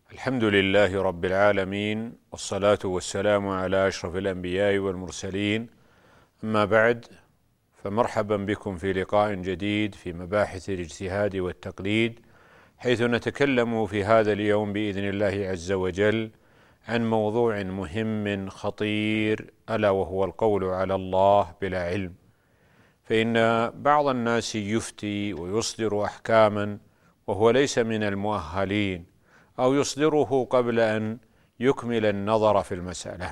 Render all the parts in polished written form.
الحمد لله رب العالمين، والصلاة والسلام على أشرف الأنبياء والمرسلين. أما بعد، فمرحبا بكم في لقاء جديد في مباحث الاجتهاد والتقليد، حيث نتكلم في هذا اليوم بإذن الله عز وجل عن موضوع مهم خطير، ألا وهو القول على الله بلا علم. فإن بعض الناس يفتي ويصدر أحكاما وهو ليس من المؤهلين، أو يصدره قبل أن يكمل النظر في المسألة.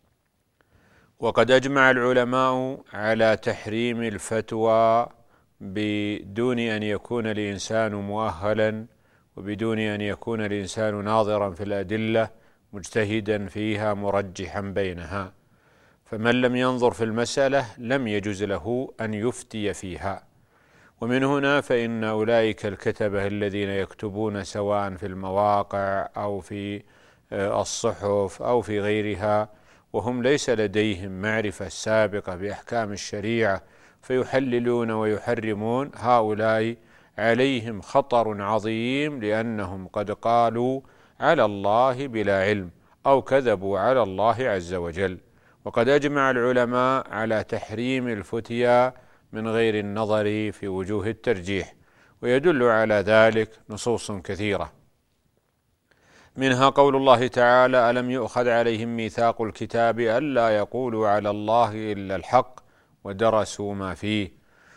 وقد أجمع العلماء على تحريم الفتوى بدون أن يكون الإنسان مؤهلا، وبدون أن يكون الإنسان ناظرا في الأدلة مجتهدا فيها مرجحا بينها. فمن لم ينظر في المسألة لم يجز له أن يفتي فيها. ومن هنا فإن أولئك الكتبة الذين يكتبون سواء في المواقع أو في الصحف أو في غيرها، وهم ليس لديهم معرفة سابقة بأحكام الشريعة، فيحللون ويحرمون، هؤلاء عليهم خطر عظيم، لأنهم قد قالوا على الله بلا علم أو كذبوا على الله عز وجل. وقد أجمع العلماء على تحريم الفتيا من غير النظر في وجوه الترجيح، ويدل على ذلك نصوص كثيرة، منها قول الله تعالى: ألم يؤخذ عليهم ميثاق الكتاب ألا يقولوا على الله إلا الحق ودرسوا ما فيه.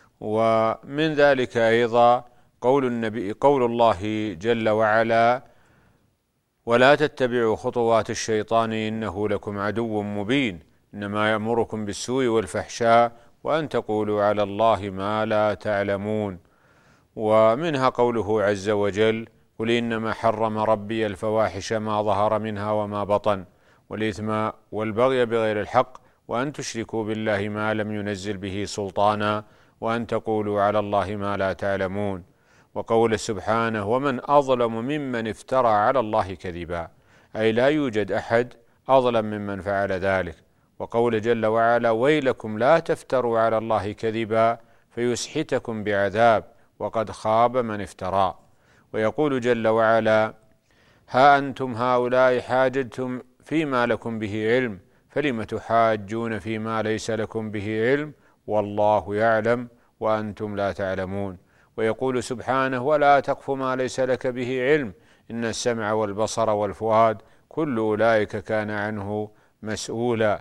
ومن ذلك أيضا قول الله جل وعلا: ولا تتبعوا خطوات الشيطان إنه لكم عدو مبين إنما يأمركم بالسوء والفحشاء وأن تقولوا على الله ما لا تعلمون. ومنها قوله عز وجل: قل إنما حرم ربي الفواحش ما ظهر منها وما بطن والإثم والبغي بغير الحق وأن تشركوا بالله ما لم ينزل به سلطانا وأن تقولوا على الله ما لا تعلمون. وقول سبحانه: ومن أظلم ممن افترى على الله كذبا، أي لا يوجد أحد أظلم ممن فعل ذلك. وقول جل وعلا: ويلكم لا تفتروا على الله كذبا فيسحتكم بعذاب وقد خاب من افترى. ويقول جل وعلا: ها أنتم هؤلاء حاججتم فيما لكم به علم فلم تحاجون فيما ليس لكم به علم والله يعلم وأنتم لا تعلمون. ويقول سبحانه: ولا تقف ما ليس لك به علم إن السمع والبصر والفؤاد كل أولئك كان عنه مسؤولا.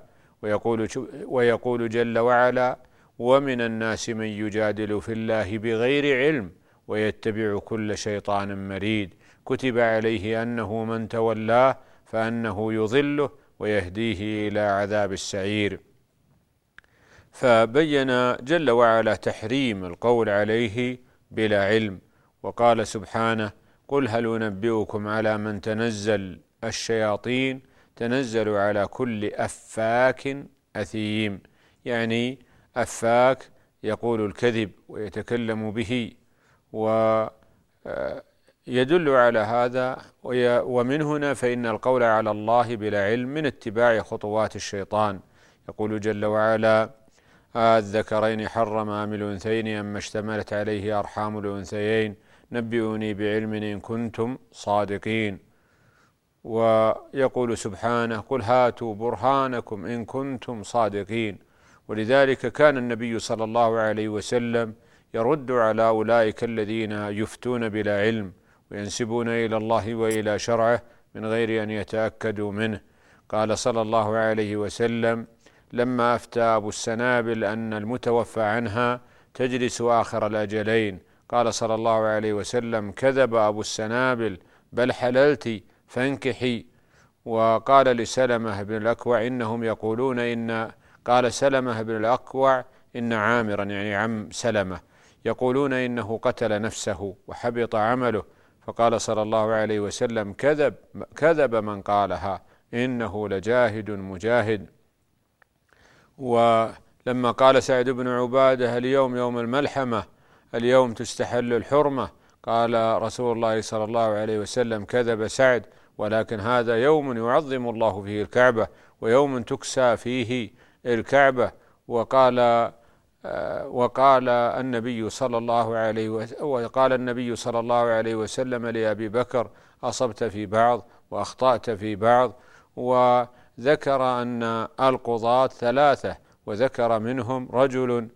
ويقول جل وعلا: ومن الناس من يجادل في الله بغير علم ويتبع كل شيطان مريد كتب عليه أنه من تولاه فأنه يضله ويهديه إلى عذاب السعير. فبين جل وعلا تحريم القول عليه بلا علم، وقال سبحانه: قل هل أنبئكم على من تنزل الشياطين تنزل على كل أفاك أثيم. يعني أفاك يقول الكذب ويتكلم به، ويدل على هذا. ومن هنا فإن القول على الله بلا علم من اتباع خطوات الشيطان. يقول جل وعلا: الذكرين حرم أم الأنثيين أما اشتملت عليه أرحام الأنثيين نبئوني بعلم إن كنتم صادقين. ويقول سبحانه: قل هاتوا برهانكم إن كنتم صادقين. ولذلك كان النبي صلى الله عليه وسلم يرد على أولئك الذين يفتون بلا علم وينسبون إلى الله وإلى شرعه من غير أن يتأكدوا منه. قال صلى الله عليه وسلم لما أفتى أبو السنابل أن المتوفى عنها تجلس آخر الأجلين، قال صلى الله عليه وسلم: كذب أبو السنابل بل حللت فانكحي. وقال لسلمة بن الأكوع إنهم يقولون قال سلمة بن الأكوع إن عامرا يعني عم سلمة يقولون إنه قتل نفسه وحبط عمله، فقال صلى الله عليه وسلم: كذب من قالها إنه لجاهد مجاهد. ولما قال سعد بن عبادة: اليوم يوم الملحمة، اليوم تستحل الحرمة، قال رسول الله صلى الله عليه وسلم: كذب سعد، ولكن هذا يوم يعظم الله فيه الكعبة ويوم تكسى فيه الكعبة. وقال النبي صلى الله عليه وسلم لأبي بكر: أصبت في بعض وأخطأت في بعض، وذكر أن القضاة ثلاثة، وذكر منهم رجل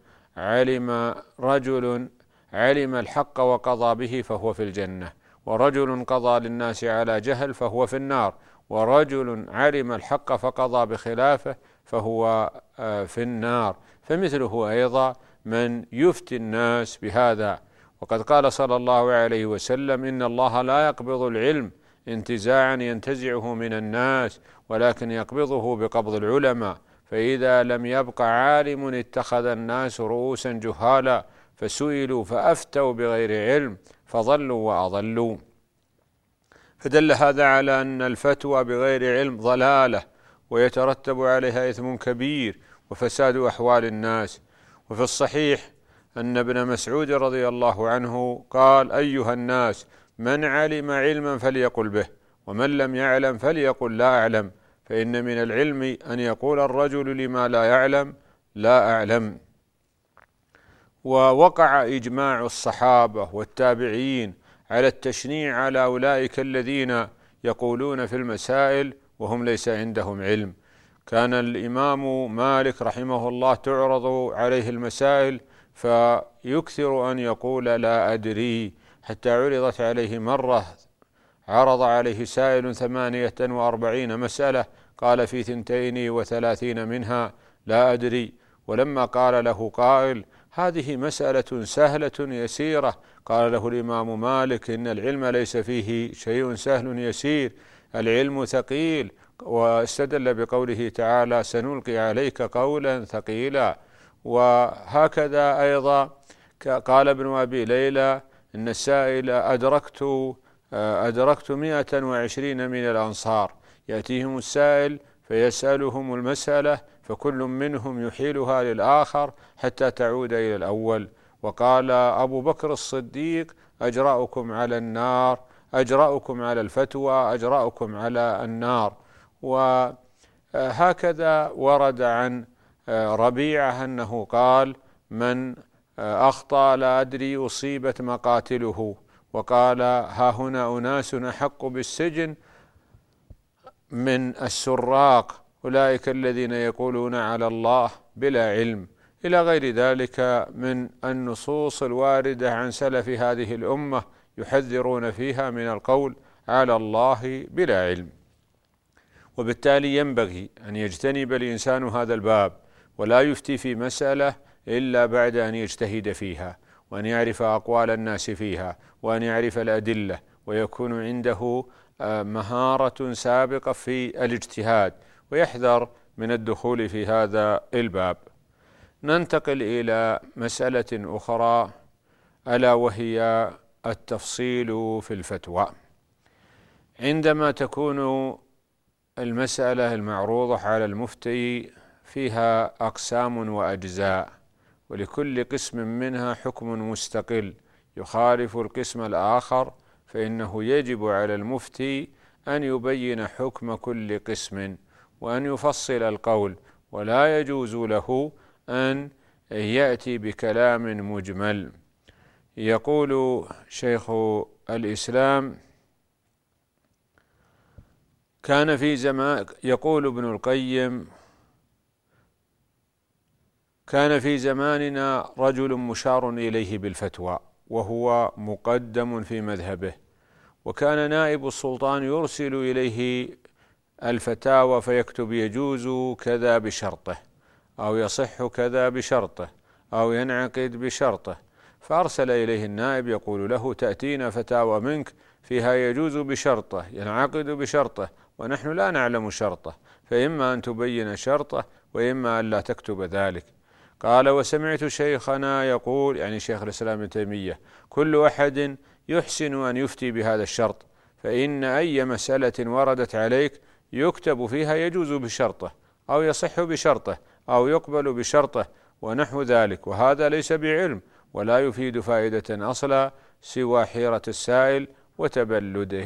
علم الحق وقضى به فهو في الجنة، ورجل قضى للناس على جهل فهو في النار، ورجل علم الحق فقضى بخلافه فهو في النار. فمثله أيضا من يفتي الناس بهذا. وقد قال صلى الله عليه وسلم: إن الله لا يقبض العلم انتزاعا ينتزعه من الناس، ولكن يقبضه بقبض العلماء، فإذا لم يبق عالم اتخذ الناس رؤوسا جهالا فسئلوا فأفتوا بغير علم فضلوا وأضلوا. فدل هذا على أن الفتوى بغير علم ضلالة، ويترتب عليها إثم كبير وفساد أحوال الناس. وفي الصحيح أن ابن مسعود رضي الله عنه قال: أيها الناس، من علم علما فليقل به، ومن لم يعلم فليقل لا أعلم، فإن من العلم أن يقول الرجل لما لا يعلم لا أعلم. ووقع إجماع الصحابة والتابعين على التشنيع على أولئك الذين يقولون في المسائل وهم ليس عندهم علم. كان الإمام مالك رحمه الله تعرض عليه المسائل فيكثر أن يقول لا أدري، حتى عرضت عليه مرة عرض عليه سائل 48 مسألة قال في 32 منها لا أدري. ولما قال له قائل: هذه مسألة سهلة يسيرة، قال له الإمام مالك: إن العلم ليس فيه شيء سهل يسير، العلم ثقيل. واستدل بقوله تعالى: سنلقي عليك قولا ثقيلا. وهكذا أيضا قال ابن أبي ليلى: إن السائل أدركت 120 من الأنصار، يأتيهم السائل فيسألهم المسألة، فكل منهم يحيلها للآخر حتى تعود إلى الأول. وقال أبو بكر الصديق: أجرأكم على النار، أجرأكم على الفتوى، أجرأكم على النار. وهكذا ورد عن ربيعة أنه قال: من أخطأ لا أدري أصيبت مقاتله. وقال: ها هنا أناس أحق بالسجن من السراق، أولئك الذين يقولون على الله بلا علم، إلى غير ذلك من النصوص الواردة عن سلف هذه الأمة يحذرون فيها من القول على الله بلا علم. وبالتالي ينبغي أن يجتنب الإنسان هذا الباب، ولا يفتي في مسألة إلا بعد أن يجتهد فيها، وأن يعرف أقوال الناس فيها، وأن يعرف الأدلة، ويكون عنده مهارة سابقة في الاجتهاد، ويحذر من الدخول في هذا الباب. ننتقل إلى مسألة أخرى، ألا وهي التفصيل في الفتوى. عندما تكون المسألة المعروضة على المفتي فيها أقسام وأجزاء، ولكل قسم منها حكم مستقل يخالف القسم الآخر، فإنه يجب على المفتي أن يبين حكم كل قسم وأن يفصل القول، ولا يجوز له أن يأتي بكلام مجمل. يقول شيخ الإسلام: كان في زمان، يقول ابن القيم: كان في زماننا رجل مشار إليه بالفتوى، وهو مقدم في مذهبه، وكان نائب السلطان يرسل إليه الفتاوى فيكتب يجوز كذا بشرطه، أو يصح كذا بشرطه، أو ينعقد بشرطه. فأرسل إليه النائب يقول له: تأتينا فتاوى منك فيها يجوز بشرطه، ينعقد بشرطه، ونحن لا نعلم شرطه، فإما أن تبين شرطه وإما أن لا تكتب ذلك. قال: وسمعت شيخنا يقول، يعني شيخ الإسلام ابن تيمية: كل أحد يحسن أن يفتي بهذا الشرط، فإن أي مسألة وردت عليك يكتب فيها يجوز بشرطه، أو يصح بشرطه، أو يقبل بشرطه، ونحو ذلك، وهذا ليس بعلم ولا يفيد فائدة أصلا سوى حيرة السائل وتبلده.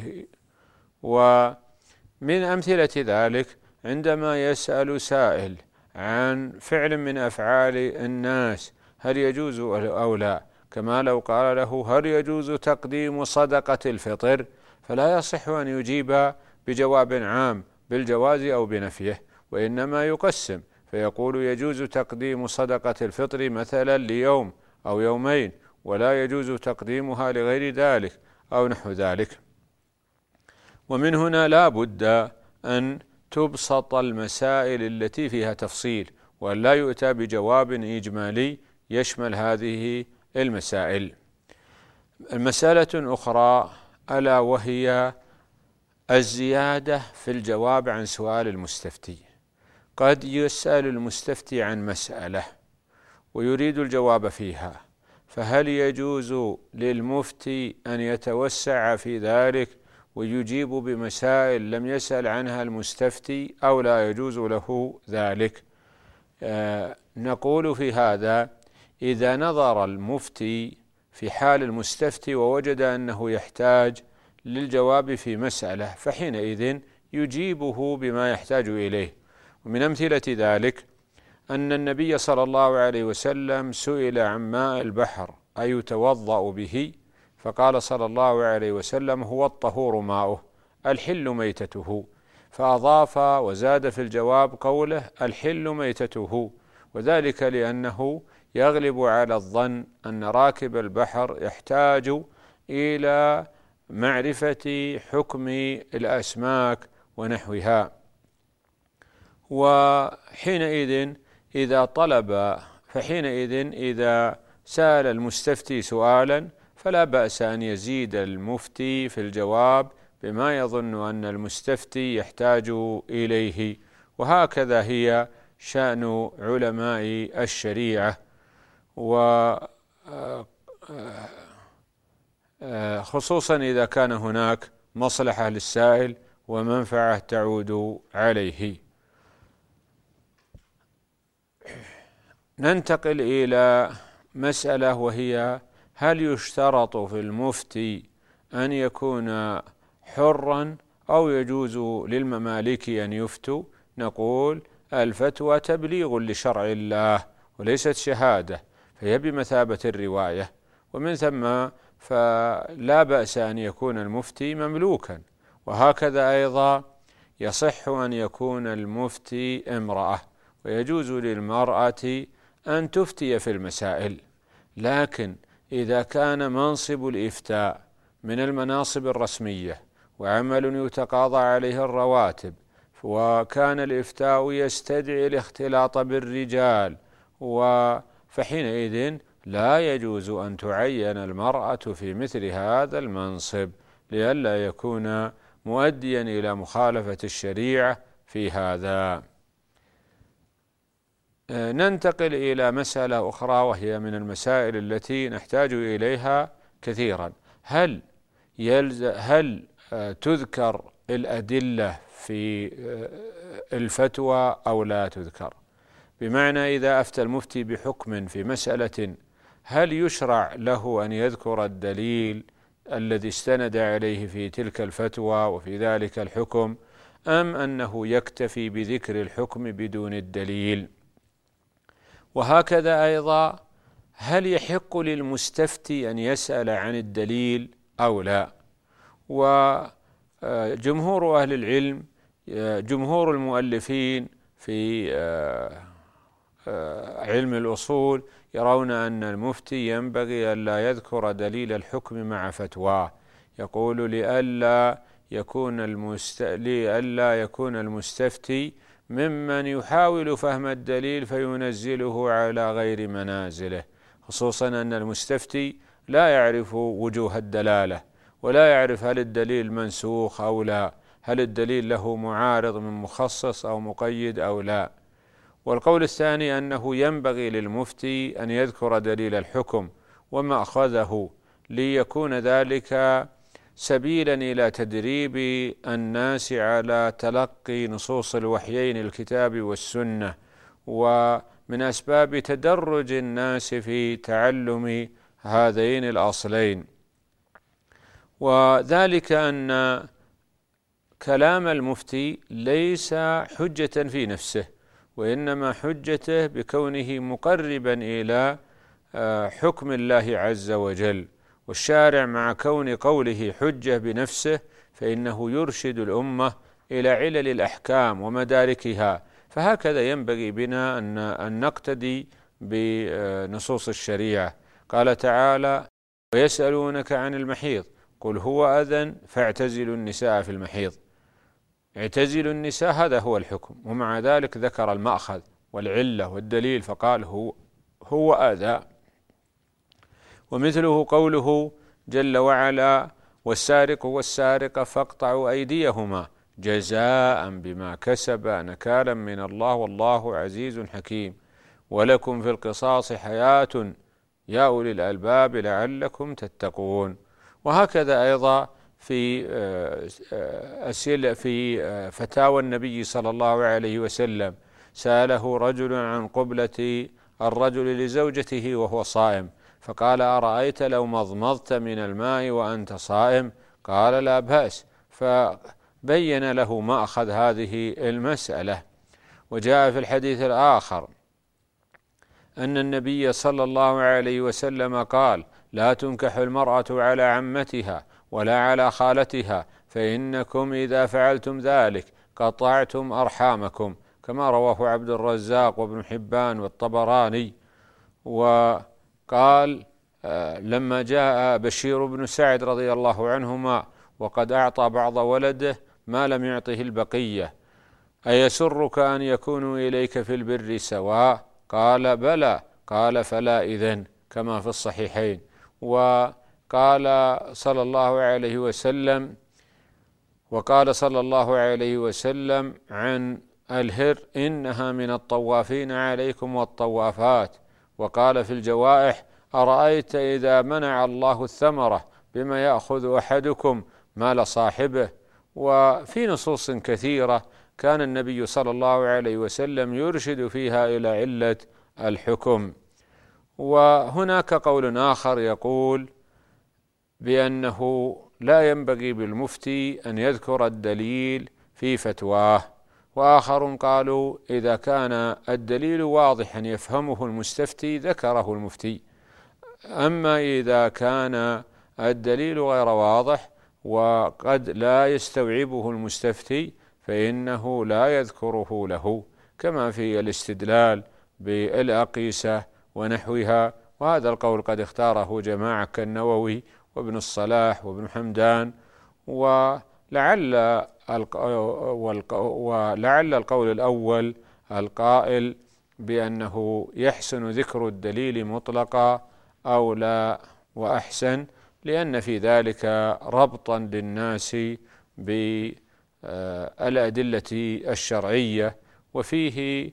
ومن أمثلة ذلك عندما يسأل سائل عن فعل من أفعال الناس هل يجوز أو لا، كما لو قال له: هل يجوز تقديم صدقة الفطر؟ فلا يصح أن يجيب بجواب عام بالجواز أو بنفيه، وإنما يقسم فيقول يجوز تقديم صدقة الفطر مثلا ليوم أو يومين، ولا يجوز تقديمها لغير ذلك أو نحو ذلك. ومن هنا لا بد أن تبسط المسائل التي فيها تفصيل، وأن لا يؤتى بجواب إجمالي يشمل هذه المسائل. المسألة أخرى ألا وهي الزيادة في الجواب عن سؤال المستفتي. قد يسأل المستفتي عن مسألة ويريد الجواب فيها، فهل يجوز للمفتي أن يتوسع في ذلك ويجيب بمسائل لم يسأل عنها المستفتي، أو لا يجوز له ذلك؟ نقول في هذا: إذا نظر المفتي في حال المستفتي ووجد أنه يحتاج للجواب في مسألة، فحينئذ يجيبه بما يحتاج إليه. ومن أمثلة ذلك أن النبي صلى الله عليه وسلم سئل عن ماء البحر أيتوضأ به؟ فقال صلى الله عليه وسلم: هو الطهور ماؤه الحل ميتته، فأضاف وزاد في الجواب قوله: الحل ميتته، وذلك لأنه يغلب على الظن أن راكب البحر يحتاج إلى معرفة حكم الأسماك ونحوها. وحينئذ إذا سأل المستفتي سؤالا فلا بأس أن يزيد المفتي في الجواب بما يظن أن المستفتي يحتاج إليه. وهكذا هي شأن علماء الشريعة، وخصوصا إذا كان هناك مصلحة للسائل ومنفعة تعود عليه. ننتقل إلى مسألة، وهي: هل يشترط في المفتي أن يكون حرا أو يجوز للمماليك أن يفتوا؟ نقول: الفتوى تبليغ لشرع الله وليست شهادة، فهي بمثابة الرواية، ومن ثم فلا بأس أن يكون المفتي مملوكا. وهكذا أيضا يصح أن يكون المفتي امرأة، ويجوز للمرأة أن تفتي في المسائل. لكن إذا كان منصب الإفتاء من المناصب الرسمية وعمل يتقاضى عليه الرواتب، وكان الإفتاء يستدعي الاختلاط بالرجال، فحينئذ لا يجوز أن تعين المرأة في مثل هذا المنصب، لئلا يكون مؤديا إلى مخالفة الشريعة في هذا. ننتقل إلى مسألة أخرى، وهي من المسائل التي نحتاج إليها كثيرا: هل تذكر الأدلة في الفتوى أو لا تذكر؟ بمعنى إذا أفتى المفتي بحكم في مسألة، هل يشرع له أن يذكر الدليل الذي استند عليه في تلك الفتوى وفي ذلك الحكم، أم أنه يكتفي بذكر الحكم بدون الدليل؟ وهكذا أيضا: هل يحق للمستفتي أن يسأل عن الدليل أو لا؟ وجمهور أهل العلم، جمهور المؤلفين في علم الأصول، يرون أن المفتي ينبغي ألا يذكر دليل الحكم مع فتواه. يقول: لئلا يكون المستفتي ممن يحاول فهم الدليل فينزله على غير منازله، خصوصا أن المستفتي لا يعرف وجوه الدلالة، ولا يعرف هل الدليل منسوخ أو لا، هل الدليل له معارض من مخصص أو مقيد أو لا. والقول الثاني أنه ينبغي للمفتي أن يذكر دليل الحكم ومأخذه، ليكون ذلك سبيلا إلى تدريب الناس على تلقي نصوص الوحيين الكتاب والسنة، ومن أسباب تدرج الناس في تعلم هذين الأصلين. وذلك أن كلام المفتي ليس حجة في نفسه، وإنما حجته بكونه مقربا إلى حكم الله عز وجل. والشارع مع كون قوله حجة بنفسه فإنه يرشد الأمة إلى علل الأحكام ومداركها. فهكذا ينبغي بنا أن نقتدي بنصوص الشريعة. قال تعالى: ويسألونك عن المحيض قل هو أذى فاعتزلوا النساء في المحيض. اعتزلوا النساء، هذا هو الحكم، ومع ذلك ذكر المأخذ والعلة والدليل فقال هو أذى. ومثله قوله جل وعلا: والسارق والسارقة فاقطعوا أيديهما جزاء بما كسبا نكالا من الله والله عزيز حكيم ولكم في القصاص حياة يا أولي الألباب لعلكم تتقون. وهكذا أيضا في فتاوى النبي صلى الله عليه وسلم، سأله رجل عن قبلة الرجل لزوجته وهو صائم، فقال: أرأيت لو مضمضت من الماء وأنت صائم؟ قال: لا بأس، فبين له مأخذ هذه المسألة. وجاء في الحديث الآخر أن النبي صلى الله عليه وسلم قال: لا تنكح المرأة على عمتها ولا على خالتها، فإنكم إذا فعلتم ذلك قطعتم أرحامكم، كما رواه عبد الرزاق وابن حبان والطبراني. وقال لما جاء بشير بن سعد رضي الله عنهما وقد أعطى بعض ولده ما لم يعطه البقية: أيسرك أن يكونوا إليك في البر سواء؟ قال: بلى. قال: فلا إذن، كما في الصحيحين. وقال صلى الله عليه وسلم عن الهر: إنها من الطوافين عليكم والطوافات. وقال في الجوائح: أرأيت إذا منع الله الثمرة بما يأخذ أحدكم مال صاحبه. وفي نصوص كثيرة كان النبي صلى الله عليه وسلم يرشد فيها إلى علة الحكم. وهناك قول آخر يقول بأنه لا ينبغي بالمفتي أن يذكر الدليل في فتواه، وآخر قالوا إذا كان الدليل واضحا يفهمه المستفتي ذكره المفتي، أما إذا كان الدليل غير واضح وقد لا يستوعبه المستفتي فإنه لا يذكره له، كما في الاستدلال بالأقيسة ونحوها. وهذا القول قد اختاره جماعة كالنووي وابن الصلاح وابن حمدان، ولعل القول الأول القائل بأنه يحسن ذكر الدليل مطلقا أولى وأحسن، لأن في ذلك ربطا للناس بالأدلة الشرعية، وفيه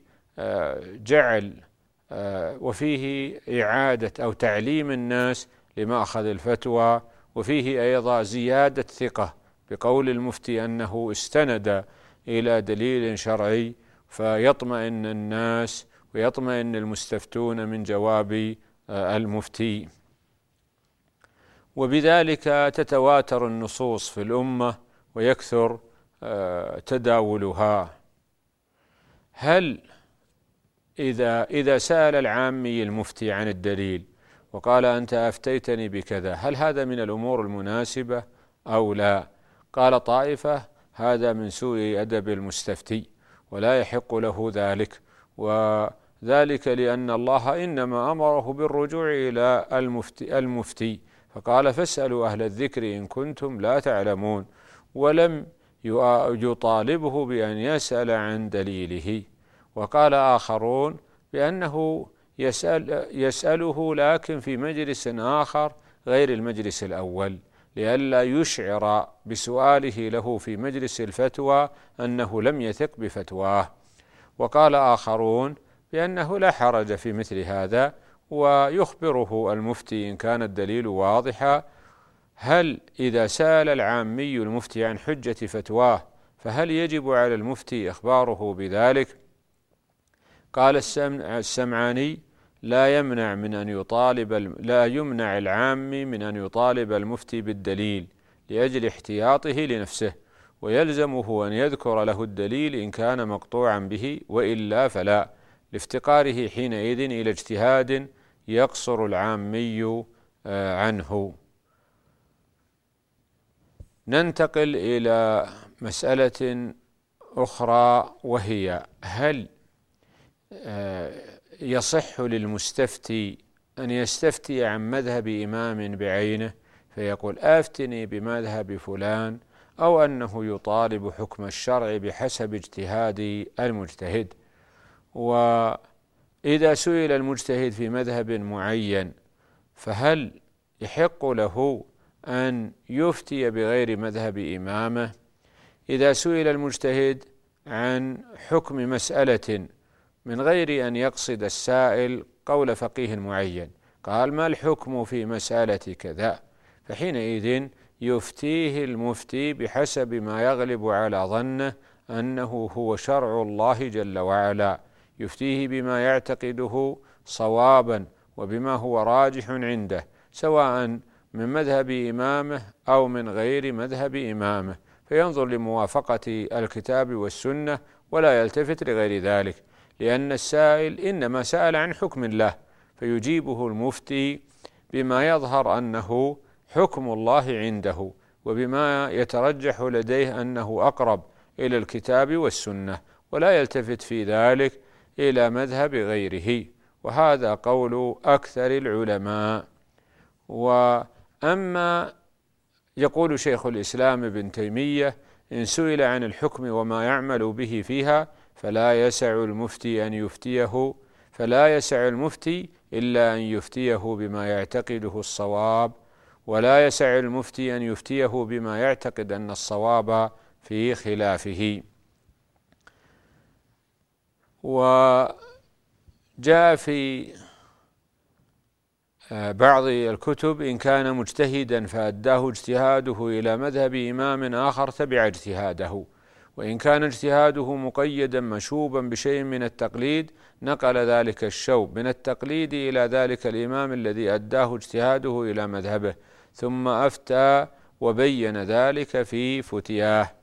وفيه إعادة أو تعليم الناس لمأخذ الفتوى، وفيه أيضا زيادة ثقة بقول المفتي أنه استند إلى دليل شرعي، فيطمئن الناس ويطمئن المستفتون من جواب المفتي. وبذلك تتواتر النصوص في الأمة ويكثر تداولها. هل إذا سأل العامي المفتي عن الدليل وقال: أنت أفتيتني بكذا، هل هذا من الأمور المناسبة أو لا؟ قال طائفة: هذا من سوء أدب المستفتي ولا يحق له ذلك، وذلك لأن الله إنما أمره بالرجوع إلى المفتي فقال: فاسألوا أهل الذكر إن كنتم لا تعلمون، ولم يطالبه بأن يسأل عن دليله. وقال آخرون بأنه يسأله لكن في مجلس آخر غير المجلس الأول، لئلا يشعر بسؤاله له في مجلس الفتوى أنه لم يثق بفتواه. وقال آخرون بأنه لا حرج في مثل هذا، ويخبره المفتي إن كان الدليل واضحا. هل إذا سأل العامي المفتي عن حجة فتواه فهل يجب على المفتي إخباره بذلك؟ قال السمعاني: لا يمنع العامي من أن يطالب المفتي بالدليل لأجل احتياطه لنفسه، ويلزمه أن يذكر له الدليل إن كان مقطوعا به، وإلا فلا، لافتقاره حينئذ إلى اجتهاد يقصر العامي عنه. ننتقل إلى مسألة أخرى، وهي هل يصح للمستفتي أن يستفتي عن مذهب إمام بعينه فيقول أفتني بمذهب فلان، أو أنه يطالب حكم الشرع بحسب اجتهاد المجتهد؟ وإذا سئل المجتهد في مذهب معين فهل يحق له أن يفتي بغير مذهب إمامه؟ إذا سئل المجتهد عن حكم مسألة من غير أن يقصد السائل قول فقيه معين، قال ما الحكم في مسألة كذا، فحينئذ يفتيه المفتي بحسب ما يغلب على ظنه أنه هو شرع الله جل وعلا، يفتيه بما يعتقده صوابا وبما هو راجح عنده، سواء من مذهب إمامه أو من غير مذهب إمامه، فينظر لموافقة الكتاب والسنة ولا يلتفت لغير ذلك، لأن السائل إنما سأل عن حكم الله، فيجيبه المفتي بما يظهر أنه حكم الله عنده وبما يترجح لديه أنه أقرب إلى الكتاب والسنة، ولا يلتفت في ذلك إلى مذهب غيره، وهذا قول أكثر العلماء. وأما يقول شيخ الإسلام ابن تيمية إن سئل عن الحكم وما يعمل به فيها فلا يسع المفتي إلا أن يفتيه بما يعتقده الصواب، ولا يسع المفتي أن يفتيه بما يعتقد أن الصواب في خلافه. وجاء في بعض الكتب إن كان مجتهدا فأداه اجتهاده إلى مذهب إمام آخر تبع اجتهاده، وإن كان اجتهاده مقيدا مشوبا بشيء من التقليد نقل ذلك الشوب من التقليد إلى ذلك الإمام الذي أداه اجتهاده إلى مذهبه، ثم أفتى وبين ذلك في فتياه.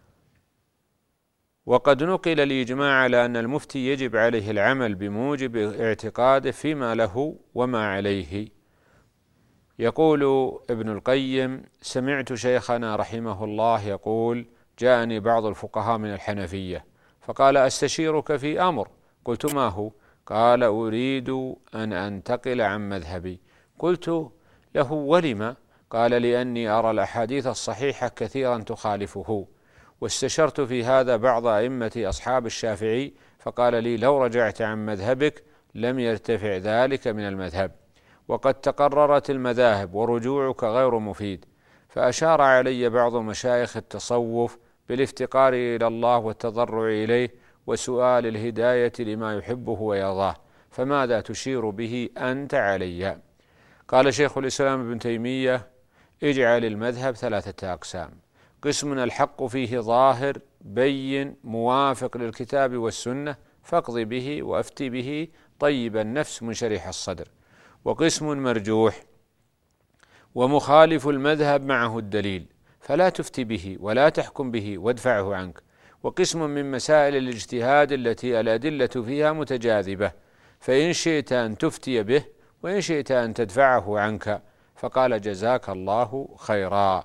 وقد نقل الإجماع على أن المفتي يجب عليه العمل بموجب اعتقاده فيما له وما عليه. يقول ابن القيم سمعت شيخنا رحمه الله يقول جاءني بعض الفقهاء من الحنفية فقال أستشيرك في أمر، قلت ما هو؟ قال أريد أن أنتقل عن مذهبي. قلت له ولم؟ قال لأني أرى الأحاديث الصحيحة كثيرا تخالفه، واستشرت في هذا بعض أئمة أصحاب الشافعي فقال لي لو رجعت عن مذهبك لم يرتفع ذلك من المذهب، وقد تقررت المذاهب ورجوعك غير مفيد. فأشار علي بعض مشايخ التصوف بالافتقار إلى الله والتضرع إليه وسؤال الهداية لما يحبه ويرضاه، فماذا تشير به أنت علي؟ قال شيخ الإسلام ابن تيمية اجعل المذهب 3 أقسام: قسم الحق فيه ظاهر بين موافق للكتاب والسنة فاقض به وأفتي به طيب النفس منشرح الصدر، وقسم مرجوح ومخالف المذهب معه الدليل فلا تفتي به ولا تحكم به وادفعه عنك، وقسم من مسائل الاجتهاد التي الأدلة فيها متجاذبة فإن شئت أن تفتي به وإن شئت أن تدفعه عنك. فقال جزاك الله خيرا.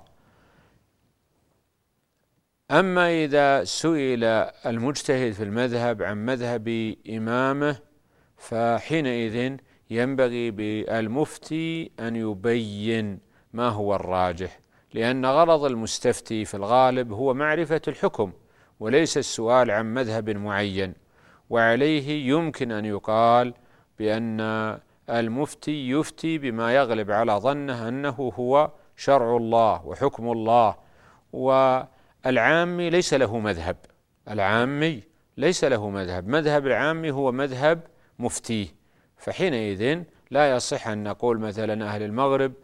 أما إذا سئل المجتهد في المذهب عن مذهب إمامه فحينئذ ينبغي بالمفتي أن يبين ما هو الراجح، لأن غرض المستفتي في الغالب هو معرفة الحكم وليس السؤال عن مذهب معين، وعليه يمكن أن يقال بأن المفتي يفتي بما يغلب على ظنه أنه هو شرع الله وحكم الله. والعامي ليس له مذهب، مذهب العامي هو مذهب مفتيه، فحينئذ لا يصح أن نقول مثلا أهل المغرب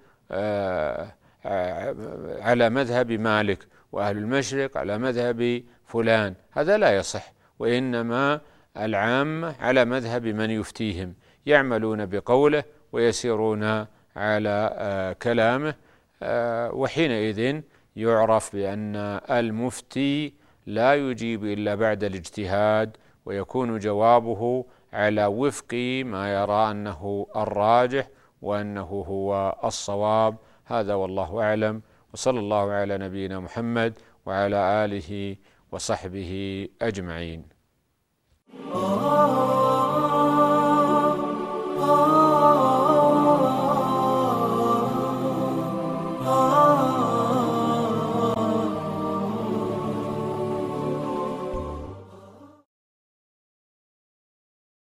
على مذهب مالك وأهل المشرق على مذهب فلان، هذا لا يصح، وإنما العامة على مذهب من يفتيهم يعملون بقوله ويسيرون على كلامه، وحينئذ يعرف بأن المفتي لا يجيب إلا بعد الاجتهاد، ويكون جوابه على وفق ما يرى أنه الراجح وأنه هو الصواب. هذا والله أعلم، وصلى الله على نبينا محمد وعلى آله وصحبه أجمعين.